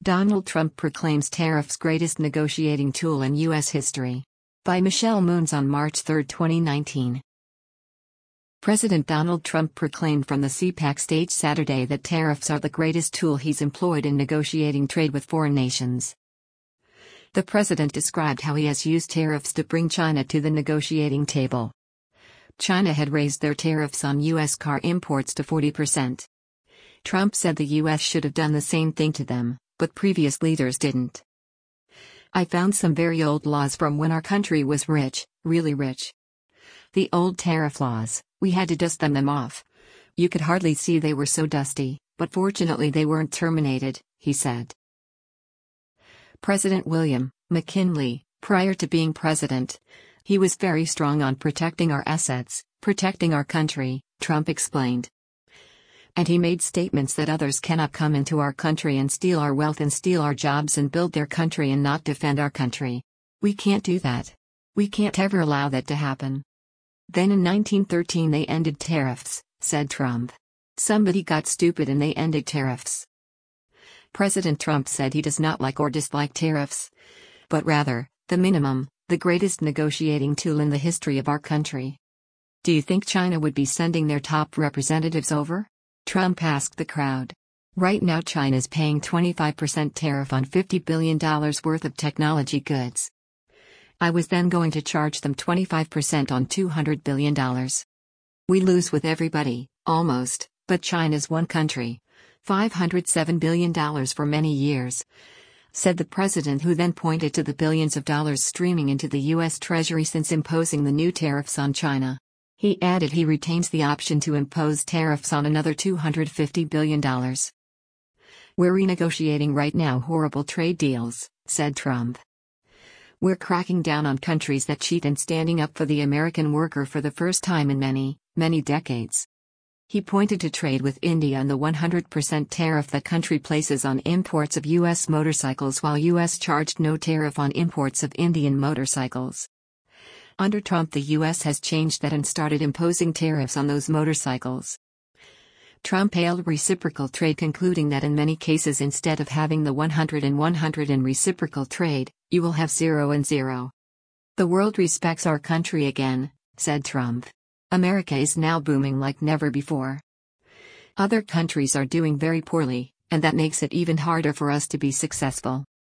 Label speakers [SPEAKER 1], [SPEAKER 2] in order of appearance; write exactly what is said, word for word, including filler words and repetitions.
[SPEAKER 1] Donald Trump proclaims tariffs greatest negotiating tool in U S history. By Michelle Moons on March third, twenty nineteen. President Donald Trump proclaimed from the C PAC stage Saturday that tariffs are the greatest tool he's employed in negotiating trade with foreign nations. The president described how he has used tariffs to bring China to the negotiating table. China had raised their tariffs on U S car imports to forty percent. Trump said the U S should have done the same thing to them, but previous leaders didn't. I found some very old laws from when our country was rich, really rich. The old tariff laws, we had to dust them, them off. You could hardly see they were so dusty, but fortunately they weren't terminated, he said. President William McKinley, prior to being president, he was very strong on protecting our assets, protecting our country, Trump explained. And he made statements that others cannot come into our country and steal our wealth and steal our jobs and build their country and not defend our country. We can't do that. We can't ever allow that to happen. Then in nineteen thirteen they ended tariffs, said Trump. Somebody got stupid and they ended tariffs. President Trump said he does not like or dislike tariffs, but rather, the minimum, the greatest negotiating tool in the history of our country. Do you think China would be sending their top representatives over? Trump asked the crowd. Right now China's paying twenty-five percent tariff on fifty billion dollars worth of technology goods. I was then going to charge them twenty-five percent on two hundred billion dollars. We lose with everybody, almost, but China's one country. five hundred seven billion dollars for many years, said the president, who then pointed to the billions of dollars streaming into the U S Treasury since imposing the new tariffs on China. He added he retains the option to impose tariffs on another two hundred fifty billion dollars. We're renegotiating right now horrible trade deals, said Trump. We're cracking down on countries that cheat and standing up for the American worker for the first time in many, many decades. He pointed to trade with India and the one hundred percent tariff that country places on imports of U S motorcycles, while U S charged no tariff on imports of Indian motorcycles. Under Trump, the U S has changed that and started imposing tariffs on those motorcycles. Trump hailed reciprocal trade, concluding that in many cases, instead of having the one hundred and one hundred in reciprocal trade, you will have zero and zero. The world respects our country again, said Trump. America is now booming like never before. Other countries are doing very poorly, and that makes it even harder for us to be successful.